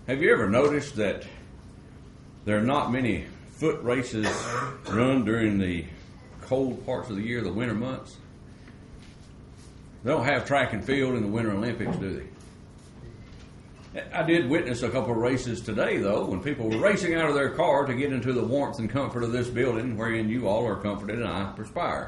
Have you ever noticed that there are not many foot races run during the cold parts of the year, the winter months? They don't have track and field in the Winter Olympics, do they? I did witness a couple of races today, though, when people were racing out of their car to get into the warmth and comfort of this building, wherein you all are comforted and I perspire.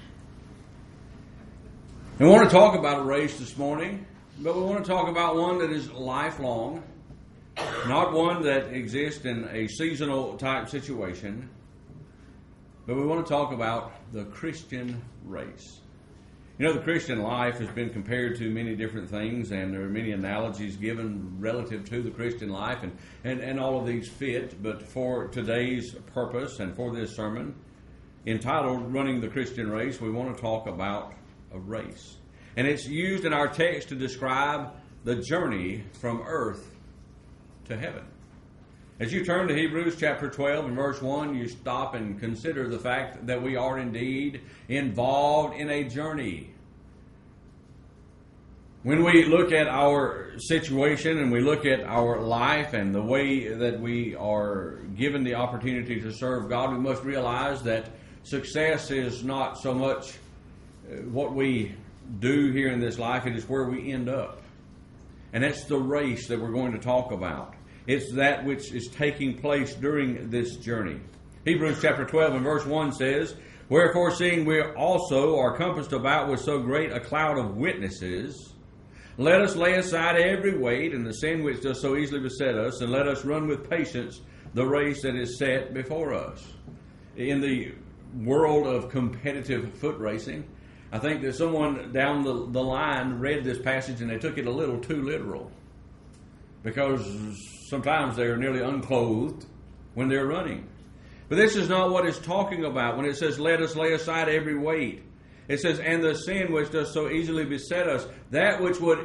We want to talk about a race this morning, but we want to talk about one that is lifelong, not one that exists in a seasonal type situation, but we want to talk about the Christian race. You know, the Christian life has been compared to many different things, and there are many analogies given relative to the Christian life, and all of these fit. But for today's purpose and for this sermon, entitled Running the Christian Race, we want to talk about a race. And it's used in our text to describe the journey from earth to heaven. As you turn to Hebrews chapter 12 and verse 1, you stop and consider the fact that we are indeed involved in a journey. When we look at our situation and we look at our life and the way that we are given the opportunity to serve God, we must realize that success is not so much what we do here in this life, it is where we end up. And that's the race that we're going to talk about. It's that which is taking place during this journey. Hebrews chapter 12 and verse 1 says, "Wherefore, seeing we also are compassed about with so great a cloud of witnesses, let us lay aside every weight and the sin which does so easily beset us, and let us run with patience the race that is set before us." In the world of competitive foot racing, I think that someone down the line read this passage and they took it a little too literal, because sometimes they are nearly unclothed when they're running. But this is not what it's talking about when it says, let us lay aside every weight. It says, and the sin which does so easily beset us, that which would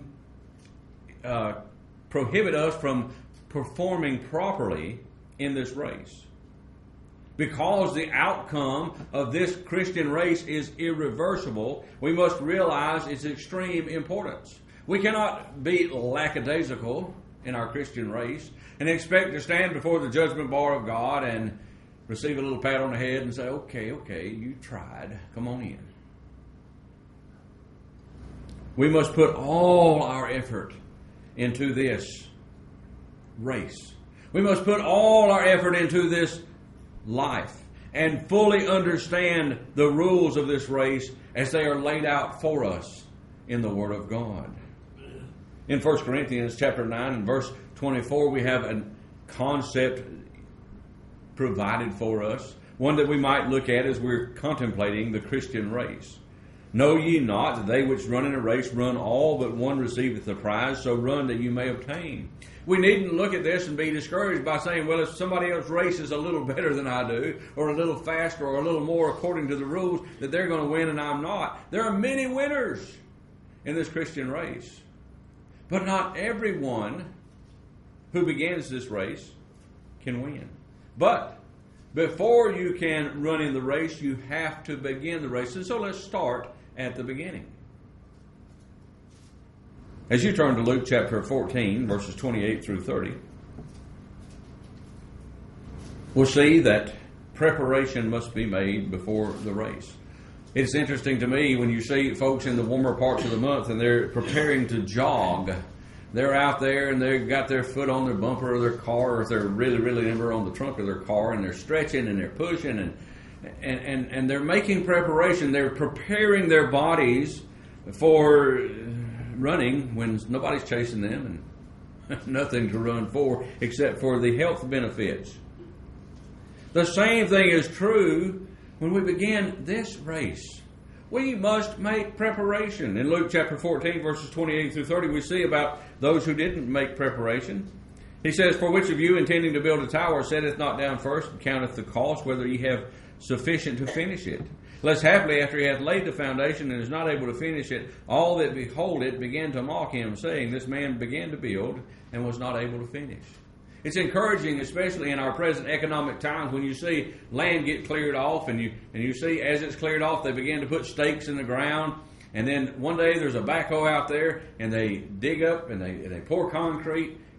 prohibit us from performing properly in this race. Because the outcome of this Christian race is irreversible, we must realize its extreme importance. We cannot be lackadaisical in our Christian race and expect to stand before the judgment bar of God and receive a little pat on the head and say, okay, you tried. Come on in. We must put all our effort into this race. We must put all our effort into this life and fully understand the rules of this race as they are laid out for us in the Word of God. In 1 Corinthians chapter 9 and verse 24, we have a concept provided for us, one that we might look at as we're contemplating the Christian race. Know ye not that they which run in a race run all, but one receiveth the prize, so run that you may obtain. We needn't look at this and be discouraged by saying, well, if somebody else races a little better than I do, or a little faster, or a little more according to the rules, that they're going to win and I'm not. There are many winners in this Christian race. But not everyone who begins this race can win. But before you can run in the race, you have to begin the race. And so let's start at the beginning. As you turn to Luke chapter 14, verses 28 through 30, we'll see that preparation must be made before the race. It's interesting to me when you see folks in the warmer parts of the month and they're preparing to jog. They're out there and they've got their foot on their bumper of their car, or if they're really never on the trunk of their car, and they're stretching and they're pushing and they're making preparation. They're preparing their bodies for running when nobody's chasing them and nothing to run for except for the health benefits. The same thing is true when we begin this race. We must make preparation. In Luke chapter 14, verses 28 through 30, we see about those who didn't make preparation. He says, "For which of you, intending to build a tower, setteth not down first, and counteth the cost, whether ye have sufficient to finish it? Lest haply, after he hath laid the foundation and is not able to finish it, all that behold it began to mock him, saying, This man began to build, and was not able to finish." It's encouraging, especially in our present economic times, when you see land get cleared off, and you see as it's cleared off, they begin to put stakes in the ground, and then one day there's a backhoe out there, and they dig up and they pour concrete,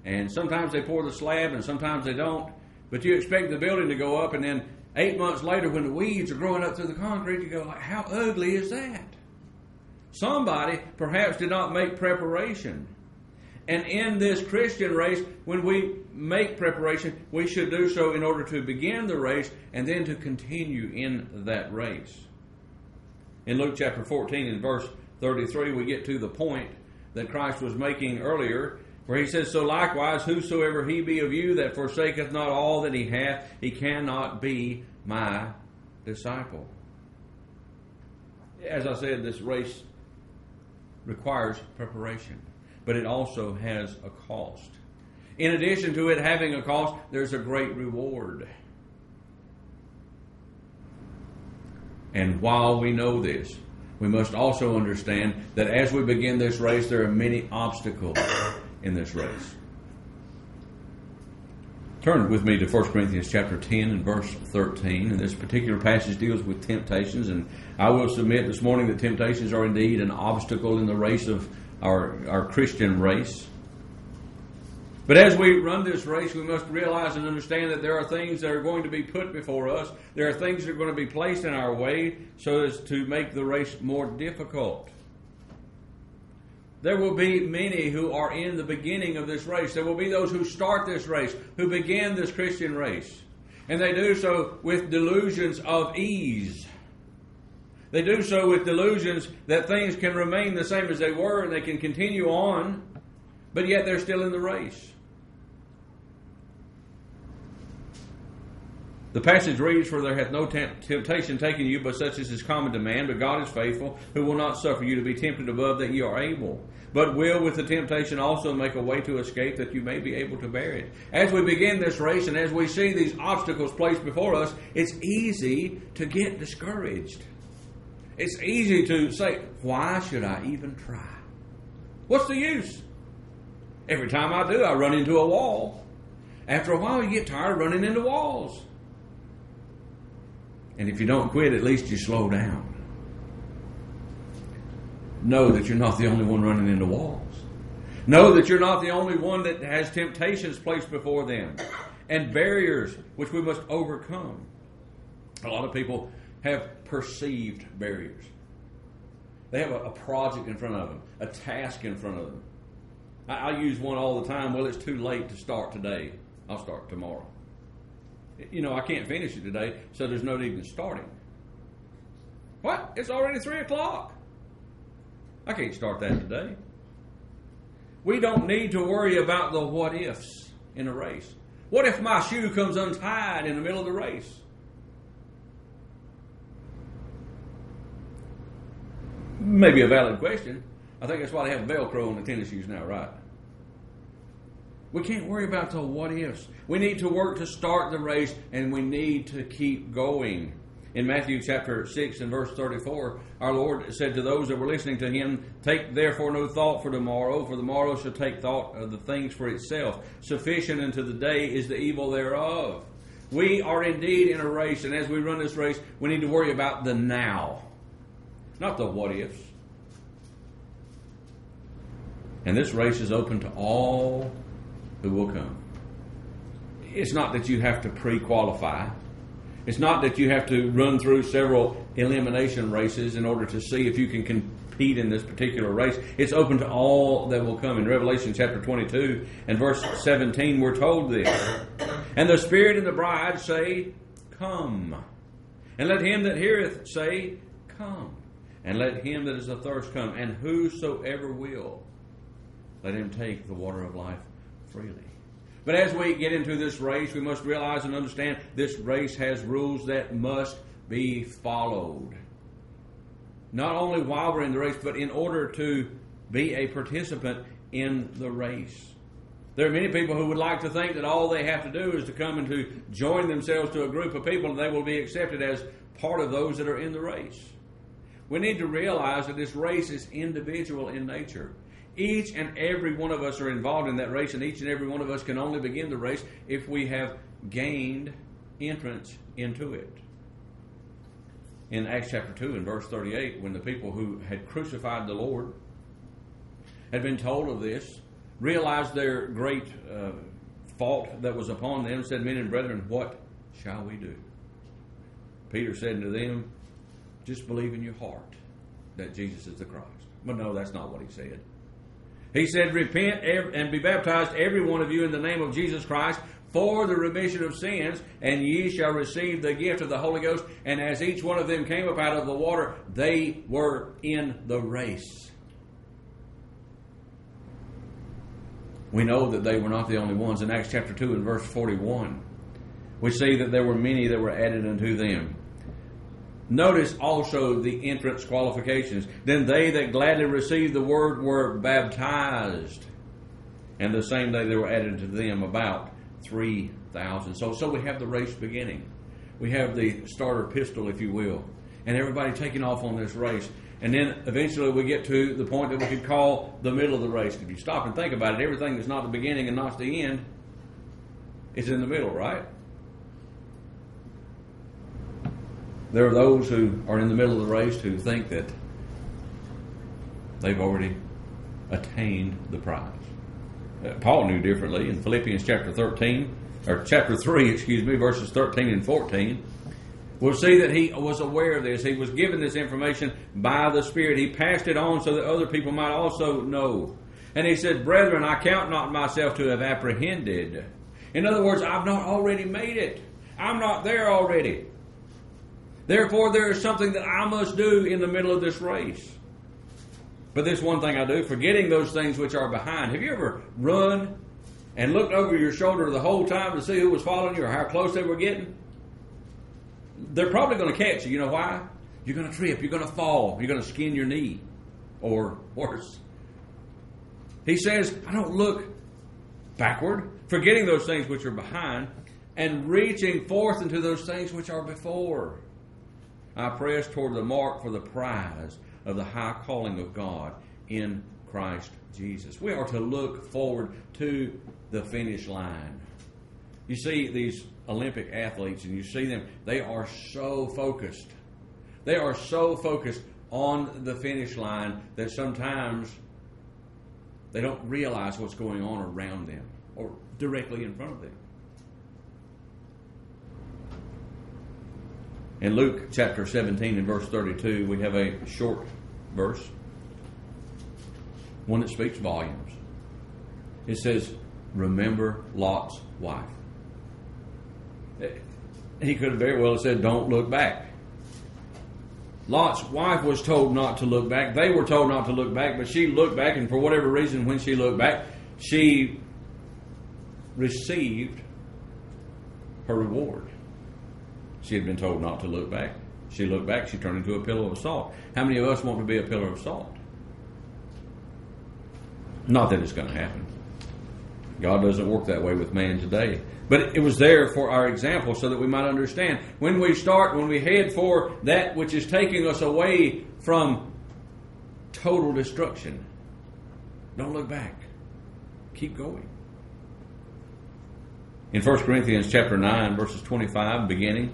And sometimes they pour the slab and sometimes they don't. But you expect the building to go up, and then 8 months later when the weeds are growing up through the concrete, you go, like, how ugly is that? Somebody perhaps did not make preparation. And in this Christian race, when we make preparation, we should do so in order to begin the race and then to continue in that race. In Luke chapter 14 and verse 33, we get to the point that Christ was making earlier, where he says, so likewise, whosoever he be of you that forsaketh not all that he hath, he cannot be my disciple. As I said, this race requires preparation, but it also has a cost. In addition to it having a cost, there's a great reward. And while we know this, we must also understand that as we begin this race, there are many obstacles in this race. Turn with me to 1 Corinthians chapter 10 and verse 13. And this particular passage deals with temptations. And I will submit this morning that temptations are indeed an obstacle in the race of our Christian race. But as we run this race, we must realize and understand that there are things that are going to be put before us. There are things that are going to be placed in our way so as to make the race more difficult. There will be many who are in the beginning of this race. There will be those who start this race, who begin this Christian race. And they do so with delusions of ease. They do so with delusions that things can remain the same as they were and they can continue on, but yet they're still in the race. The passage reads, for there hath no temptation taken you but such as is common to man, but God is faithful, who will not suffer you to be tempted above that ye are able, but will with the temptation also make a way to escape that you may be able to bear it. As we begin this race and as we see these obstacles placed before us, it's easy to get discouraged. It's easy to say, why should I even try? What's the use? Every time I do, I run into a wall. After a while, you get tired of running into walls. And if you don't quit, at least you slow down. Know that you're not the only one running into walls. Know that you're not the only one that has temptations placed before them and barriers which we must overcome. A lot of people have perceived barriers. They have a project in front of them, a task in front of them. I use one all the time. Well, it's too late to start today. I'll start tomorrow. You know, I can't finish it today, so there's no need in starting. What? It's already 3 o'clock. I can't start that today. We don't need to worry about the what-ifs in a race. What if my shoe comes untied in the middle of the race? Maybe a valid question. I think that's why they have Velcro on the tennis shoes now, right? We can't worry about the what-ifs. We need to work to start the race, and we need to keep going. In Matthew chapter 6 and verse 34, our Lord said to those that were listening to Him, take therefore no thought for the morrow shall take thought of the things for itself. Sufficient unto the day is the evil thereof. We are indeed in a race, and as we run this race, we need to worry about the now, not the what-ifs. And this race is open to all who will come. It's not that you have to pre-qualify. It's not that you have to run through several elimination races in order to see if you can compete in this particular race. It's open to all that will come. In Revelation chapter 22 and verse 17, we're told this. And the Spirit and the bride say, come. And let him that heareth say, come. And let him that is athirst come. And whosoever will, let him take the water of life freely. But as we get into this race, we must realize and understand this race has rules that must be followed. Not only while we're in the race, but in order to be a participant in the race. There are many people who would like to think that all they have to do is to come and to join themselves to a group of people and they will be accepted as part of those that are in the race. We need to realize that this race is individual in nature. Each and every one of us are involved in that race, and each and every one of us can only begin the race if we have gained entrance into it. In Acts chapter 2 and verse 38, when the people who had crucified the Lord had been told of this, realized their great fault that was upon them, said, Men and brethren, what shall we do? Peter said unto them, just believe in your heart that Jesus is the Christ. But no, that's not what he said. He said, repent and be baptized, every one of you, in the name of Jesus Christ, for the remission of sins, and ye shall receive the gift of the Holy Ghost. And as each one of them came up out of the water, they were in the race. We know that they were not the only ones. In Acts chapter 2 and verse 41, we see that there were many that were added unto them. Notice also the entrance qualifications. Then they that gladly received the word were baptized. And the same day there were added to them about 3,000. So we have the race beginning. We have the starter pistol, if you will. And everybody taking off on this race. And then eventually we get to the point that we could call the middle of the race. If you stop and think about it, everything that's not the beginning and not the end is in the middle, right? There are those who are in the middle of the race who think that they've already attained the prize. Paul knew differently in Philippians chapter 3, verses 13 and 14. We'll see that he was aware of this. He was given this information by the Spirit. He passed it on so that other people might also know. And he said, Brethren, I count not myself to have apprehended. In other words, I've not already made it. I'm not there already. Therefore, there is something that I must do in the middle of this race. But this one thing I do, forgetting those things which are behind. Have you ever run and looked over your shoulder the whole time to see who was following you or how close they were getting? They're probably going to catch you. You know why? You're going to trip. You're going to fall. You're going to skin your knee. Or worse. He says, I don't look backward, forgetting those things which are behind, and reaching forth into those things which are before. I press toward the mark for the prize of the high calling of God in Christ Jesus. We are to look forward to the finish line. You see these Olympic athletes and you see them, they are so focused. They are so focused on the finish line that sometimes they don't realize what's going on around them or directly in front of them. In Luke chapter 17 and verse 32, we have a short verse, one that speaks volumes. It says, remember Lot's wife. He could have very well said, don't look back. Lot's wife was told not to look back. They were told not to look back, but she looked back, and for whatever reason, when she looked back, she received her reward. She had been told not to look back. She looked back, she turned into a pillar of salt. How many of us want to be a pillar of salt? Not that it's going to happen. God doesn't work that way with man today. But it was there for our example so that we might understand. When we head for that which is taking us away from total destruction, don't look back. Keep going. In 1 Corinthians chapter 9, verses 25, beginning,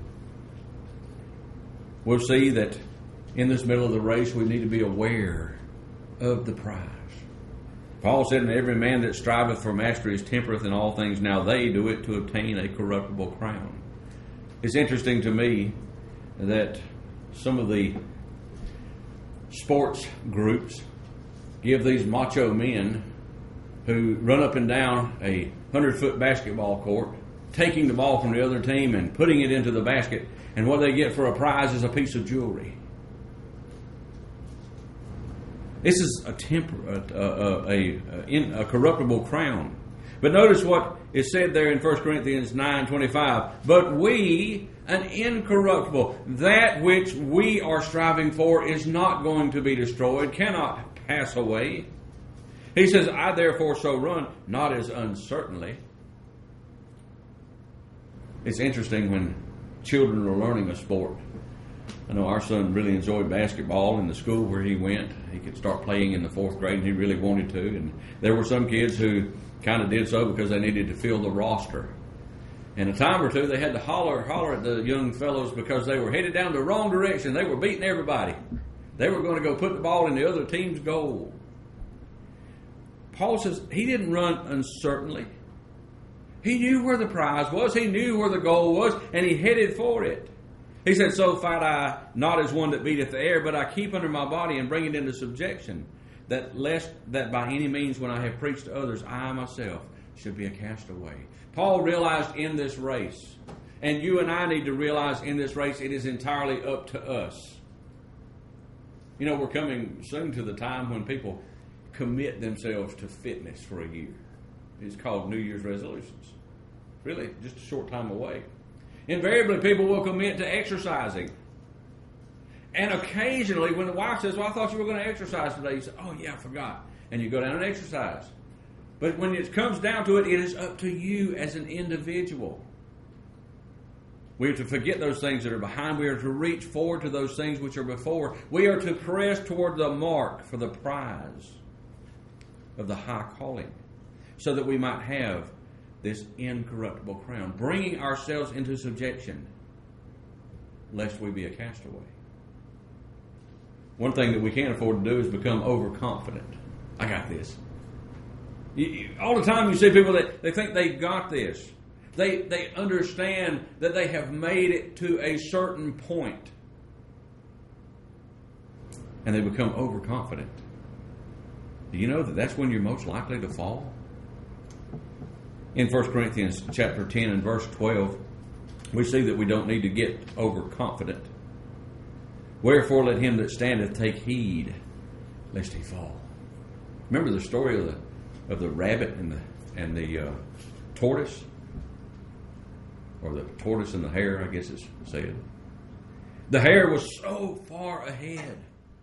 we'll see that in this middle of the race we need to be aware of the prize. Paul said, and every man that striveth for mastery is temperate in all things. Now they do it to obtain a corruptible crown. It's interesting to me that some of the sports groups give these macho men who run up and down a 100-foot basketball court, taking the ball from the other team and putting it into the basket, and what they get for a prize is a piece of jewelry. This is a corruptible crown. But notice what is said there in 1 Corinthians 9:25. But we, an incorruptible, that which we are striving for is not going to be destroyed, cannot pass away. He says, I therefore so run, not as uncertainly. It's interesting when children are learning a sport. I know our son really enjoyed basketball in the school where he went. He could start playing in the 4th grade, and he really wanted to. And there were some kids who kind of did so because they needed to fill the roster. And a time or two, they had to holler at the young fellows because they were headed down the wrong direction. They were beating everybody. They were going to go put the ball in the other team's goal. Paul says he didn't run uncertainly. He knew where the prize was. He knew where the goal was, and he headed for it. He said, so fight I not as one that beateth the air, but I keep under my body and bring it into subjection, that lest that by any means when I have preached to others, I myself should be a castaway. Paul realized in this race, and you and I need to realize in this race, it is entirely up to us. You know, we're coming soon to the time when people commit themselves to fitness for a year. It's called New Year's resolutions. Really, just a short time away. Invariably, people will commit to exercising. And occasionally, when the wife says, well, I thought you were going to exercise today, you say, oh, yeah, I forgot. And you go down and exercise. But when it comes down to it, it is up to you as an individual. We are to forget those things that are behind. We are to reach forward to those things which are before. We are to press toward the mark for the prize of the high calling, so that we might have this incorruptible crown, bringing ourselves into subjection, lest we be a castaway. One thing that we can't afford to do is become overconfident. I got this. All the time you see people that they think they got this. They understand that they have made it to a certain point, and they become overconfident. Do you know that that's when you're most likely to fall? In 1 Corinthians chapter 10 and verse 12, we see that we don't need to get overconfident. Wherefore let him that standeth take heed, lest he fall. Remember the story of the rabbit and the tortoise? Or the tortoise and the hare, I guess it's said. The hare was so far ahead.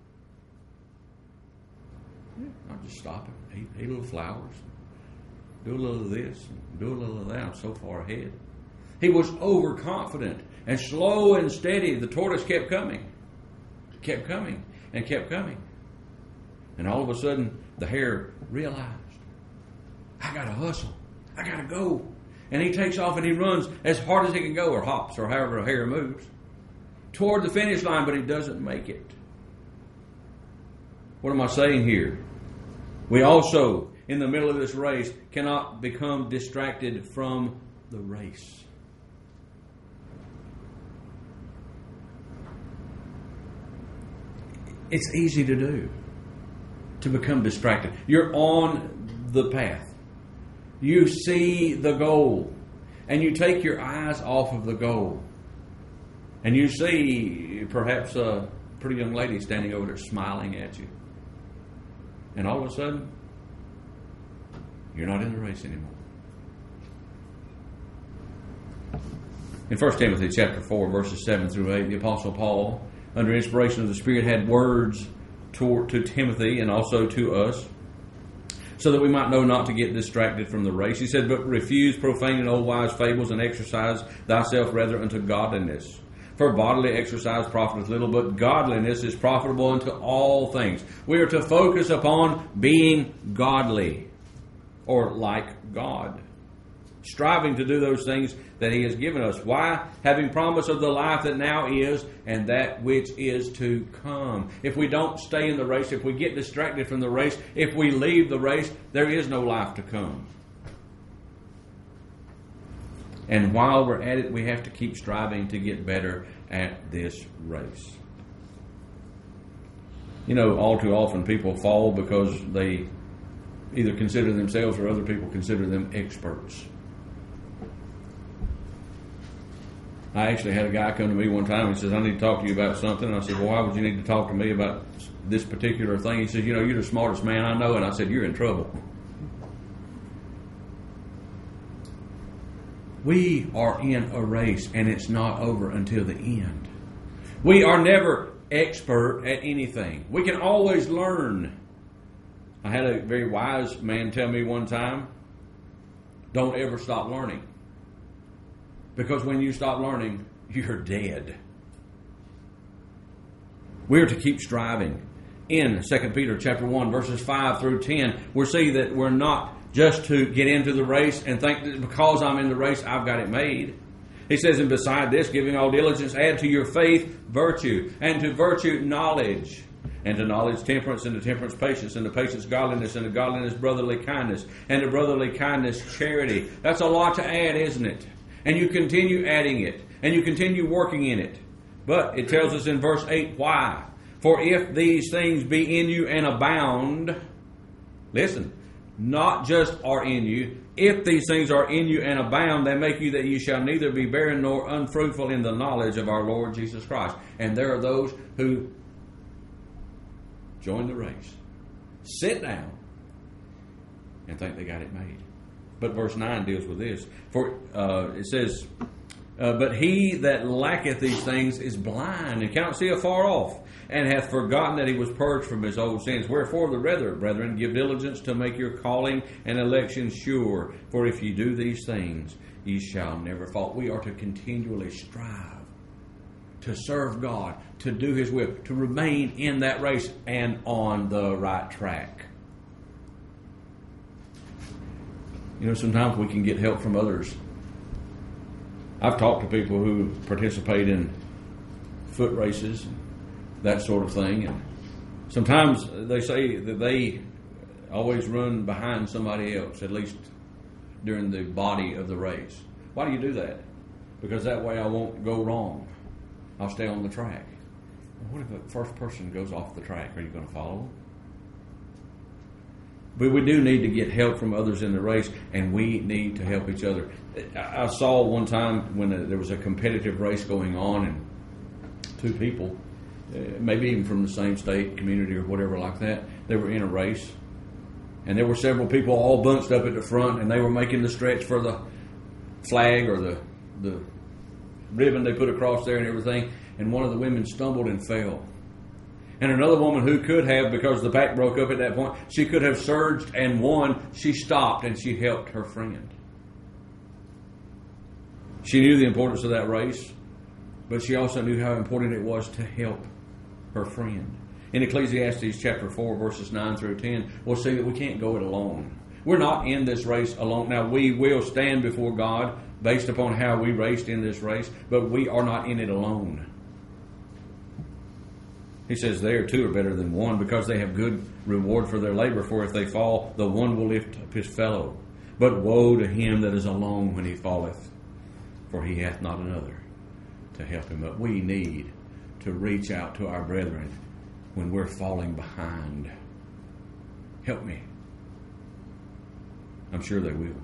I'll just stop it, eat a little flowers, do a little of this, do a little of that. I'm so far ahead. He was overconfident, and slow and steady, the tortoise kept coming, and kept coming. And all of a sudden, the hare realized, I got to hustle. I got to go. And he takes off and he runs as hard as he can go, or hops, or however a hare moves, toward the finish line, but he doesn't make it. What am I saying here? We also, in the middle of this race, cannot become distracted from the race. It's easy to do, to become distracted. You're on the path. You see the goal, and you take your eyes off of the goal. And you see perhaps a pretty young lady standing over there smiling at you. And all of a sudden, you're not in the race anymore. In 1 Timothy chapter 4, verses 7 through 8, the Apostle Paul, under inspiration of the Spirit, had words to Timothy and also to us, so that we might know not to get distracted from the race. He said, but refuse profane and old wise fables, and exercise thyself rather unto godliness. For bodily exercise profiteth little, but godliness is profitable unto all things. We are to focus upon being godly, or like God, striving to do those things that He has given us. Why? Having promise of the life that now is and that which is to come. If we don't stay in the race, if we get distracted from the race, if we leave the race, there is no life to come. And while we're at it, we have to keep striving to get better at this race. You know, all too often people fall because they either consider themselves or other people consider them experts. I actually had a guy come to me one time and he says, I need to talk to you about something. And I said, well, why would you need to talk to me about this particular thing? He said, you know, you're the smartest man I know. And I said, you're in trouble. We are in a race, and it's not over until the end. We are never expert at anything. We can always learn. I had a very wise man tell me one time, don't ever stop learning. Because when you stop learning, you're dead. We are to keep striving. In 2 Peter chapter 1, verses 5 through 10, we'll see that we're not just to get into the race and think that because I'm in the race, I've got it made. He says, and beside this, giving all diligence, add to your faith virtue, and to virtue knowledge, And to knowledge, temperance, and to temperance, patience, and to patience, godliness, and to godliness, brotherly kindness, and to brotherly kindness, charity. That's a lot to add, isn't it? And you continue adding it, and you continue working in it. But it tells us in verse 8 why. For if these things be in you and abound, listen, not just are in you, if these things are in you and abound, they make you that you shall neither be barren nor unfruitful in the knowledge of our Lord Jesus Christ. And there are those who join the race, sit down, and think they got it made. But verse 9 deals with this. For it says, but he that lacketh these things is blind and cannot see afar off, and hath forgotten that he was purged from his old sins. Wherefore the rather, brethren, give diligence to make your calling and election sure. For if ye do these things, ye shall never fall. We are to continually strive to serve God, to do His will, to remain in that race and on the right track. You know, sometimes we can get help from others. I've talked to people who participate in foot races, that sort of thing, and sometimes they say that they always run behind somebody else, at least during the body of the race. Why do you do that? Because that way I won't go wrong. I'll stay on the track. What if the first person goes off the track? Are you going to follow them? But we do need to get help from others in the race, and we need to help each other. I saw one time when there was a competitive race going on, and two people, maybe even from the same state, community, or whatever like that, they were in a race. And there were several people all bunched up at the front, and they were making the stretch for the flag or the ribbon they put across there and everything. And one of the women stumbled and fell. And another woman who could have, because the pack broke up at that point, she could have surged and won. She stopped and she helped her friend. She knew the importance of that race, but she also knew how important it was to help her friend. In Ecclesiastes chapter 4, verses 9 through 10, we'll see that we can't go it alone. We're not in this race alone. Now, we will stand before God based upon how we raced in this race, but we are not in it alone. He says, there two are better than one, because they have good reward for their labor. For if they fall, the one will lift up his fellow. But woe to him that is alone when he falleth, for he hath not another to help him up. We need to reach out to our brethren when we're falling behind. Help me. I'm sure they will.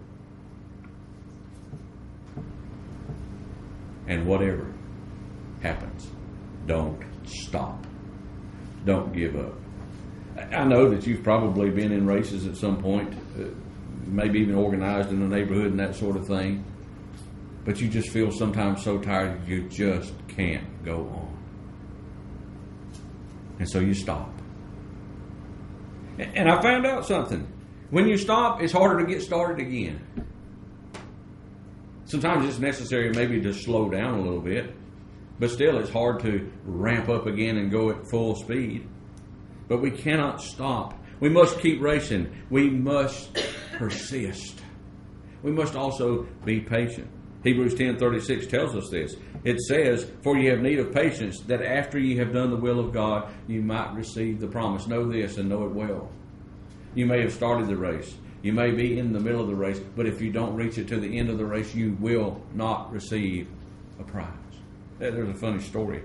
And whatever happens, don't stop. Don't give up. I know that you've probably been in races at some point, maybe even organized in the neighborhood and that sort of thing, but you just feel sometimes so tired you just can't go on. And so you stop. And I found out something. When you stop, it's harder to get started again. Sometimes it's necessary maybe to slow down a little bit, but still it's hard to ramp up again and go at full speed. But we cannot stop. We must keep racing. We must persist. We must also be patient. Hebrews 10:36 tells us this. It says, for ye have need of patience, that after ye have done the will of God, you might receive the promise. Know this and know it well. You may have started the race. You may be in the middle of the race, but if you don't reach it to the end of the race, you will not receive a prize. There's a funny story.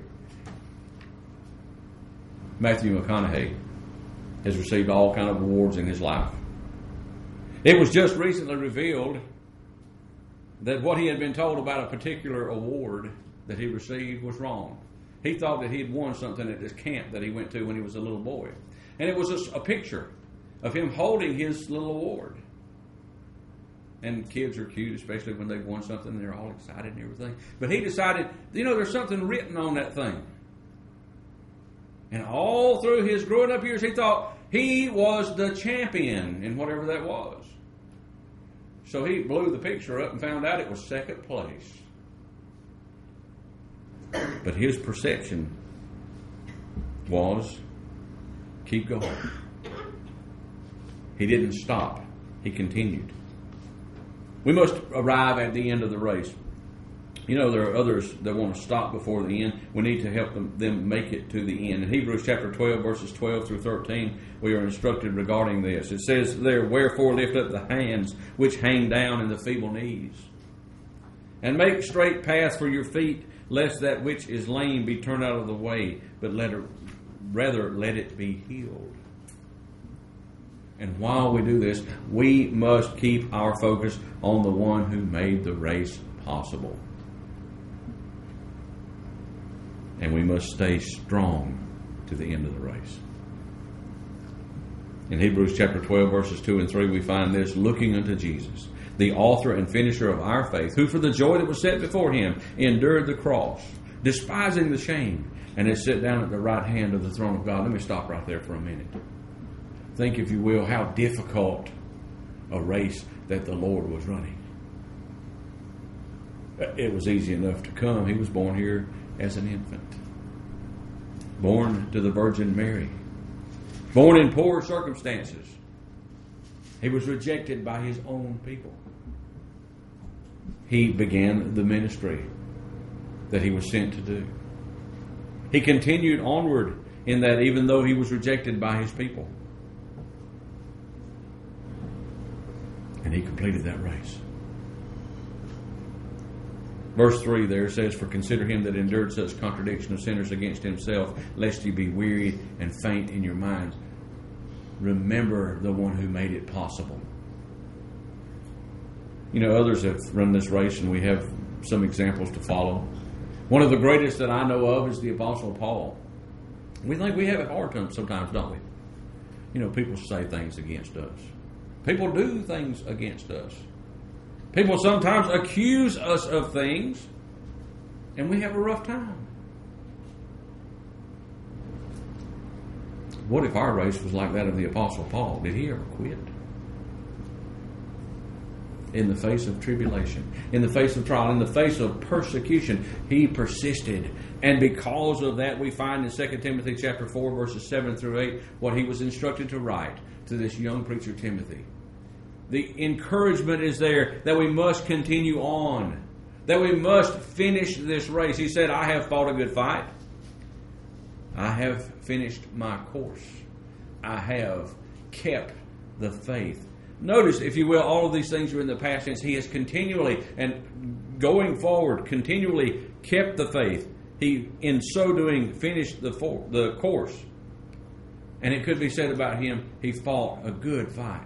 Matthew McConaughey has received all kinds of awards in his life. It was just recently revealed that what he had been told about a particular award that he received was wrong. He thought that he had won something at this camp that he went to when he was a little boy. And it was a picture of him holding his little award. And kids are cute, especially when they've won something and they're all excited and everything. But he decided, there's something written on that thing. And all through his growing up years, he thought he was the champion in whatever that was. So he blew the picture up and found out it was second place. But his perception was, keep going. He didn't stop. He continued. We must arrive at the end of the race. You know, there are others that want to stop before the end. We need to help them make it to the end. In Hebrews chapter 12, verses 12 through 13, we are instructed regarding this. It says there, "Wherefore lift up the hands which hang down and the feeble knees, and make straight paths for your feet, lest that which is lame be turned out of the way, but rather let it be healed." And while we do this, we must keep our focus on the one who made the race possible. And we must stay strong to the end of the race. In Hebrews chapter 12, verses 2 and 3, we find this: "Looking unto Jesus, the author and finisher of our faith, who for the joy that was set before him endured the cross, despising the shame, and is set down at the right hand of the throne of God." Let me stop right there for a minute. Think, if you will, how difficult a race that the Lord was running. It was easy enough to come. He was born here as an infant, born to the Virgin Mary, born in poor circumstances. He was rejected by his own people. He began the ministry that he was sent to do. He continued onward in that, even though he was rejected by his people. And he completed that race. Verse 3 there says, "For consider him that endured such contradiction of sinners against himself, lest ye be wearied and faint in your minds." Remember the one who made it possible. You know, others have run this race, and we have some examples to follow. One of the greatest that I know of is the Apostle Paul. We think we have it hard sometimes, don't we? You know, people say things against us. People do things against us. People sometimes accuse us of things, and we have a rough time. What if our race was like that of the Apostle Paul? Did he ever quit? In the face of tribulation, in the face of trial, in the face of persecution, he persisted. And because of that, we find in 2 Timothy chapter 4, verses 7 through 8, what he was instructed to write to this young preacher Timothy. The encouragement is there that we must continue on, that we must finish this race. He said, "I have fought a good fight. I have finished my course. I have kept the faith." Notice, if you will, all of these things are in the past tense. He has continually, and going forward, continually kept the faith. He, in so doing, finished the course. And it could be said about him, he fought a good fight.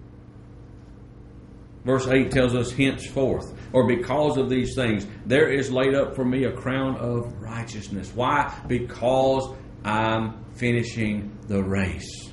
Verse 8 tells us, "Henceforth," or because of these things, "there is laid up for me a crown of righteousness." Why? Because I'm finishing the race,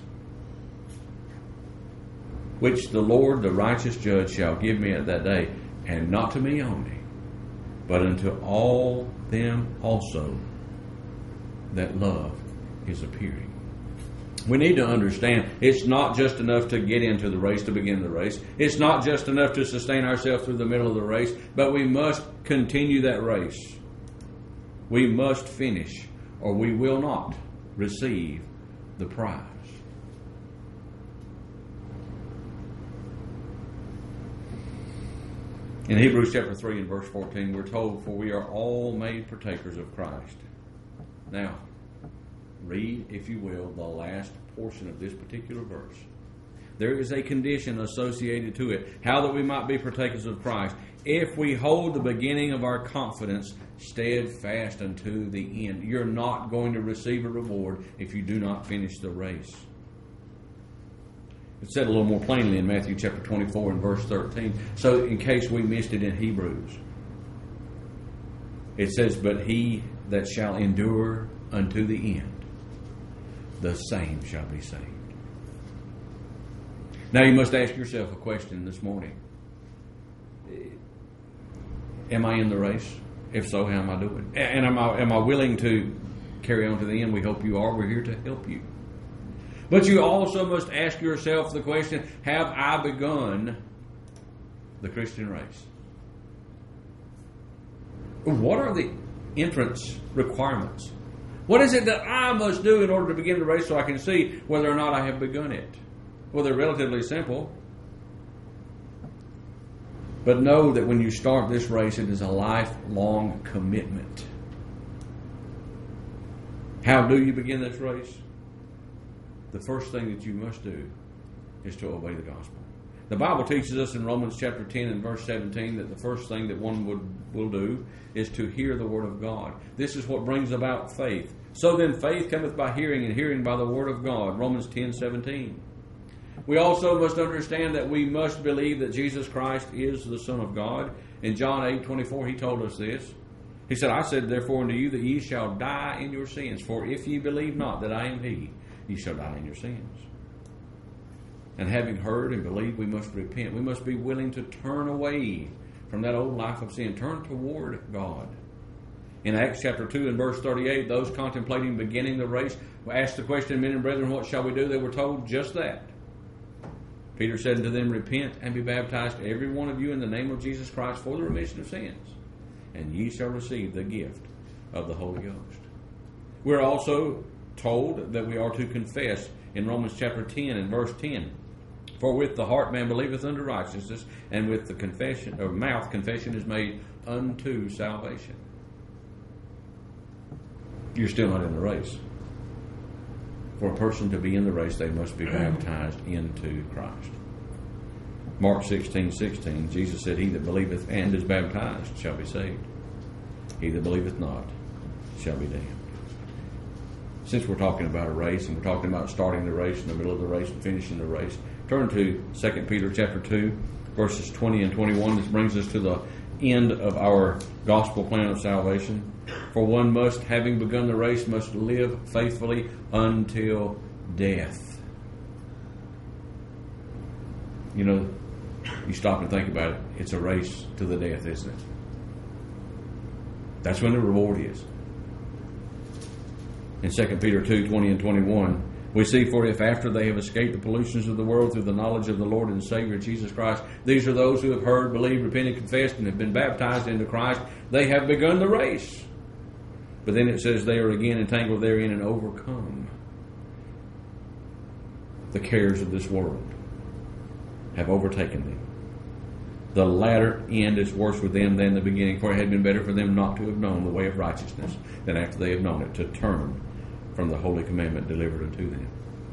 "which the Lord, the righteous judge, shall give me at that day, and not to me only, but unto all them also that love his appearing." We need to understand it's not just enough to get into the race, to begin the race. It's not just enough to sustain ourselves through the middle of the race, but we must continue that race. We must finish, or we will not receive the prize. In Hebrews chapter 3 and verse 14, we're told, "For we are all made partakers of Christ." Now, read, if you will, the last portion of this particular verse. There is a condition associated to it, how that we might be partakers of Christ, if we hold the beginning of our confidence steadfast unto the end. You're not going to receive a reward if you do not finish the race. It's said a little more plainly in Matthew chapter 24 and verse 13. So in case we missed it in Hebrews, it says, "But he that shall endure unto the end, the same shall be saved." Now you must ask yourself a question this morning. Am I in the race? If so, how am I doing? And am I willing to carry on to the end? We hope you are. We're here to help you. But you also must ask yourself the question, have I begun the Christian race? What are the entrance requirements? What is it that I must do in order to begin the race so I can see whether or not I have begun it? Well, they're relatively simple. But know that when you start this race, it is a lifelong commitment. How do you begin this race? The first thing that you must do is to obey the gospel. The Bible teaches us in Romans chapter 10 and verse 17 that the first thing that one will do is to hear the word of God. This is what brings about faith. So then faith cometh by hearing, and hearing by the word of God. Romans 10:17. We also must understand that we must believe that Jesus Christ is the Son of God. In John 8:24, he told us this. He said, I said therefore unto you that ye shall die in your sins. For if ye believe not that I am he, ye shall die in your sins. And having heard and believed, we must repent. We must be willing to turn away from that old life of sin. Turn toward God. In Acts chapter 2 and verse 38, those contemplating beginning the race asked the question, men and brethren, what shall we do? They were told just that. Peter said unto them, repent and be baptized, every one of you, in the name of Jesus Christ for the remission of sins, and ye shall receive the gift of the Holy Ghost. We're also told that we are to confess in Romans chapter 10 and verse 10. For with the heart man believeth unto righteousness, and with the mouth confession is made unto salvation. You're still not in the race. For a person to be in the race, they must be baptized into Christ. Mark 16:16, Jesus said, he that believeth and is baptized shall be saved. He that believeth not shall be damned. Since we're talking about a race, and we're talking about starting the race, in the middle of the race, and finishing the race, turn to 2 Peter chapter 2, verses 20 and 21. This brings us to the end of our gospel plan of salvation. For one must, having begun the race, must live faithfully until death. You know, you stop and think about it. It's a race to the death, isn't it? That's when the reward is. In 2 Peter 2, 20 and 21, we see, for if after they have escaped the pollutions of the world through the knowledge of the Lord and Savior Jesus Christ, these are those who have heard, believed, repented, confessed, and have been baptized into Christ, they have begun the race. But then it says they are again entangled therein and overcome. The cares of this world have overtaken them. The latter end is worse with them than the beginning, for it had been better for them not to have known the way of righteousness than after they have known it, to turn from the holy commandment delivered unto them.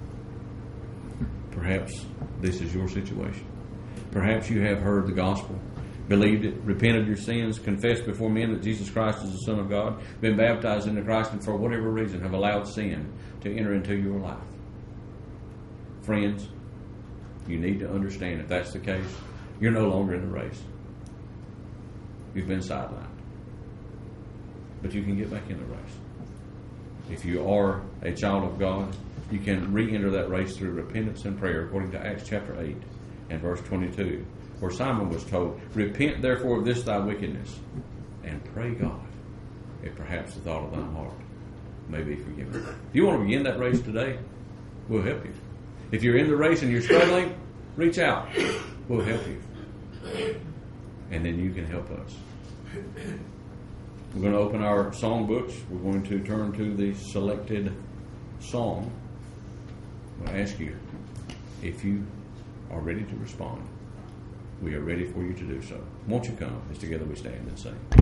Perhaps this is your situation. Perhaps you have heard the gospel, believed it, repented your sins, confessed before men that Jesus Christ is the Son of God, been baptized into Christ, and for whatever reason have allowed sin to enter into your life. Friends, you need to understand, if that's the case, you're no longer in the race. You've been sidelined. But you can get back in the race. If you are a child of God, you can re-enter that race through repentance and prayer, according to Acts chapter 8 and verse 22, where Simon was told, repent therefore of this thy wickedness, and pray God, if perhaps the thought of thy heart may be forgiven. If you want to begin that race today, we'll help you. If you're in the race and you're struggling, reach out. We'll help you. And then you can help us. We're going to open our song books. We're going to turn to the selected song. I'm going to ask you if you are ready to respond. We are ready for you to do so. Won't you come as together we stand and sing?